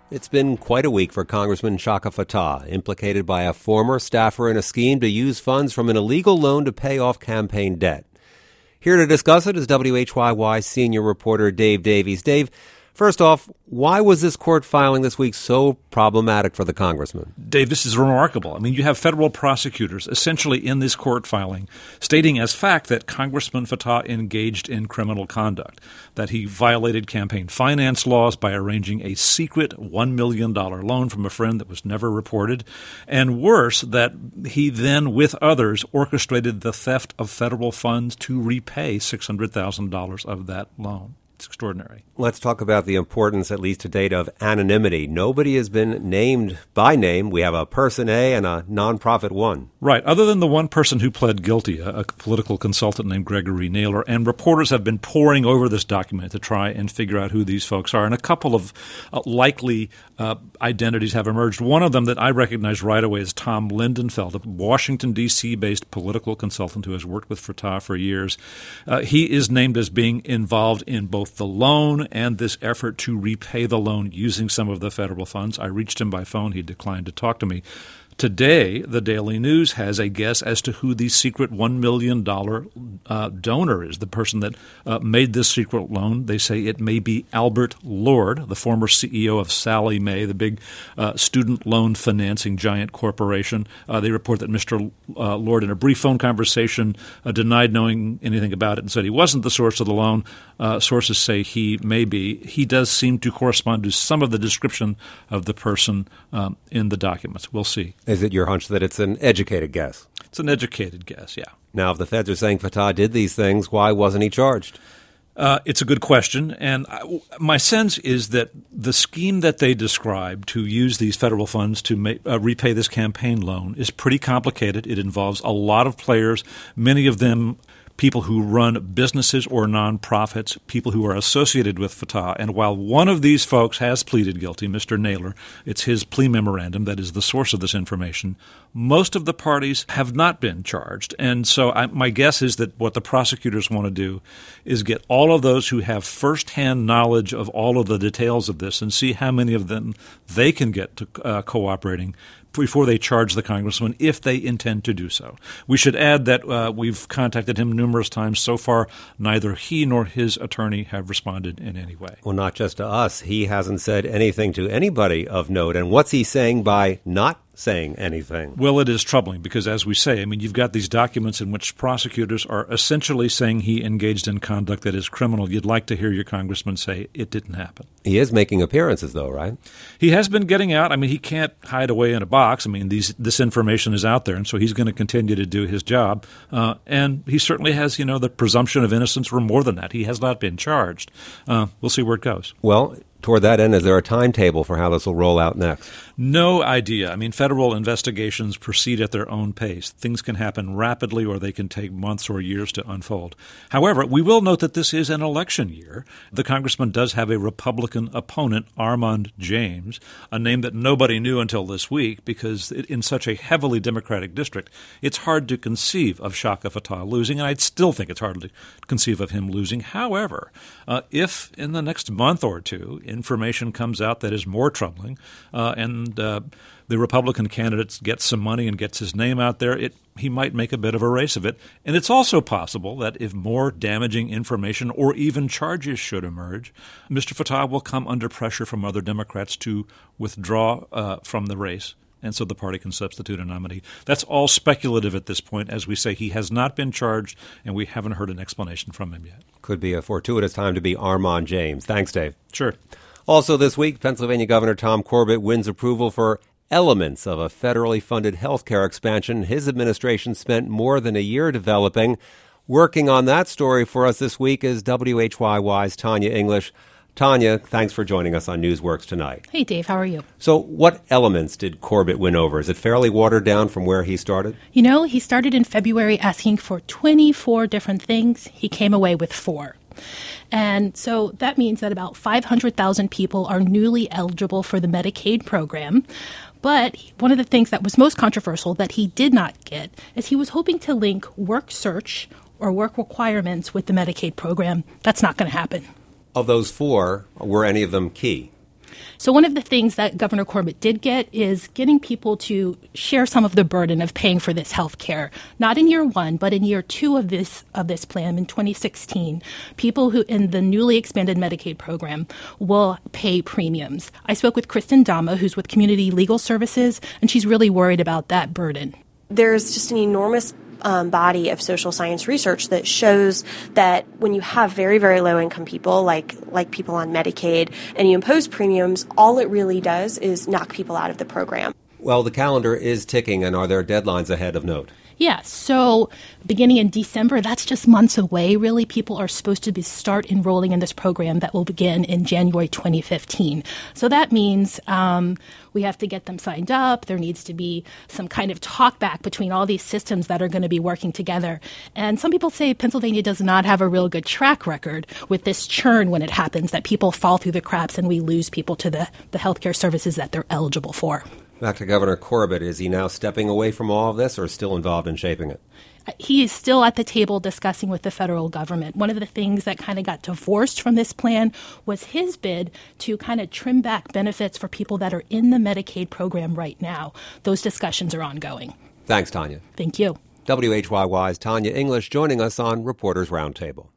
It's been quite a week for Congressman Chaka Fattah, implicated by a former staffer in a scheme to use funds from an illegal loan to pay off campaign debt. Here to discuss it is WHYY senior reporter Dave Davies. Dave, first off, why was this court filing this week so problematic for the congressman? Dave, this is remarkable. I mean, you have federal prosecutors essentially in this court filing stating as fact that Congressman Fattah engaged in criminal conduct, that he violated campaign finance laws by arranging a secret $1 million loan from a friend that was never reported, and worse, that he then, with others, orchestrated the theft of federal funds to repay $600,000 of that loan. It's extraordinary. Let's talk about the importance, at least to date, of anonymity. Nobody has been named by name. We have a person A and a nonprofit one. Right. Other than the one person who pled guilty, a political consultant named Gregory Naylor, and reporters have been poring over this document to try and figure out who these folks are. And a couple of likely identities have emerged. One of them that I recognize right away is Tom Lindenfeld, a Washington, D.C.-based political consultant who has worked with Fattah for years. He is named as being involved in both the loan and this effort to repay the loan using some of the federal funds. I reached him by phone. He declined to talk to me. Today, the Daily News has a guess as to who the secret $1 million donor is, the person that made this secret loan. They say it may be Albert Lord, the former CEO of Sallie Mae, the big student loan financing giant corporation. They report that Mr. Lord, in a brief phone conversation, denied knowing anything about it and said he wasn't the source of the loan. Sources say he may be. He does seem to correspond to some of the description of the person in the documents. We'll see. Is it your hunch that it's an educated guess? It's an educated guess, yeah. Now, if the feds are saying Fattah did these things, why wasn't he charged? It's a good question, and my sense is that the scheme that they describe to use these federal funds to repay this campaign loan is pretty complicated. It involves a lot of players, many of them people who run businesses or nonprofits, people who are associated with Fattah. And while one of these folks has pleaded guilty, Mr. Naylor, it's his plea memorandum that is the source of this information, most of the parties have not been charged. And so my guess is that what the prosecutors want to do is get all of those who have firsthand knowledge of all of the details of this and see how many of them they can get to cooperating before they charge the congressman, if they intend to do so. We should add that we've contacted him numerous times. So far, neither he nor his attorney have responded in any way. Well, not just to us. He hasn't said anything to anybody of note. And what's he saying by not saying anything? Well, it is troubling because, as we say, I mean, you've got these documents in which prosecutors are essentially saying he engaged in conduct that is criminal. You'd like to hear your congressman say it didn't happen. He is making appearances, though, right? He has been getting out. I mean, he can't hide away in a box. I mean, this information is out there, and so he's going to continue to do his job. And he certainly has, the presumption of innocence or more than that. He has not been charged. We'll see where it goes. Well, toward that end, is there a timetable for how this will roll out next? No idea. I mean, federal investigations proceed at their own pace. Things can happen rapidly or they can take months or years to unfold. However, we will note that this is an election year. The congressman does have a Republican opponent, Armand James, a name that nobody knew until this week because in such a heavily Democratic district, it's hard to conceive of Chaka Fattah losing, and I still think it's hard to conceive of him losing. However, if in the next month or two information comes out that is more troubling and the Republican candidate gets some money and gets his name out there, he might make a bit of a race of it. And it's also possible that if more damaging information or even charges should emerge, Mr. Fattah will come under pressure from other Democrats to withdraw from the race. And so the party can substitute a nominee. That's all speculative at this point. As we say, he has not been charged, and we haven't heard an explanation from him yet. Could be a fortuitous time to be Armand James. Thanks, Dave. Sure. Also this week, Pennsylvania Governor Tom Corbett wins approval for elements of a federally funded health care expansion his administration spent more than a year developing. Working on that story for us this week is WHYY's Tanya English. Tanya, thanks for joining us on Newsworks tonight. Hey, Dave. How are you? So what elements did Corbett win over? Is it fairly watered down from where he started? He started in February asking for 24 different things. He came away with 4. And so that means that about 500,000 people are newly eligible for the Medicaid program. But one of the things that was most controversial that he did not get is he was hoping to link work search or work requirements with the Medicaid program. That's not going to happen. Of those 4, were any of them key? So one of the things that Governor Corbett did get is getting people to share some of the burden of paying for this health care. Not in year one, but in year two of this plan in 2016, people who in the newly expanded Medicaid program will pay premiums. I spoke with Kristen Dama, who's with Community Legal Services, and she's really worried about that burden. There's just an enormous body of social science research that shows that when you have very, very low income people, like people on Medicaid, and you impose premiums, all it really does is knock people out of the program. Well, the calendar is ticking, and are there deadlines ahead of note? Yeah, so beginning in December, that's just months away, really. People are supposed to start enrolling in this program that will begin in January 2015. So that means we have to get them signed up. There needs to be some kind of talk back between all these systems that are going to be working together. And some people say Pennsylvania does not have a real good track record with this churn when it happens, that people fall through the cracks and we lose people to the healthcare services that they're eligible for. Back to Governor Corbett. Is he now stepping away from all of this or still involved in shaping it? He is still at the table discussing with the federal government. One of the things that kind of got divorced from this plan was his bid to kind of trim back benefits for people that are in the Medicaid program right now. Those discussions are ongoing. Thanks, Tanya. Thank you. WHYY's Tanya English joining us on Reporters Roundtable.